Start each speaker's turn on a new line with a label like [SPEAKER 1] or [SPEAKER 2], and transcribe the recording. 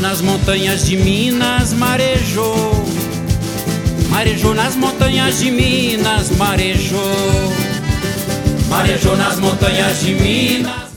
[SPEAKER 1] nas montanhas de Minas, marejou. Marejou nas montanhas de Minas, marejou. Marejou nas montanhas de Minas.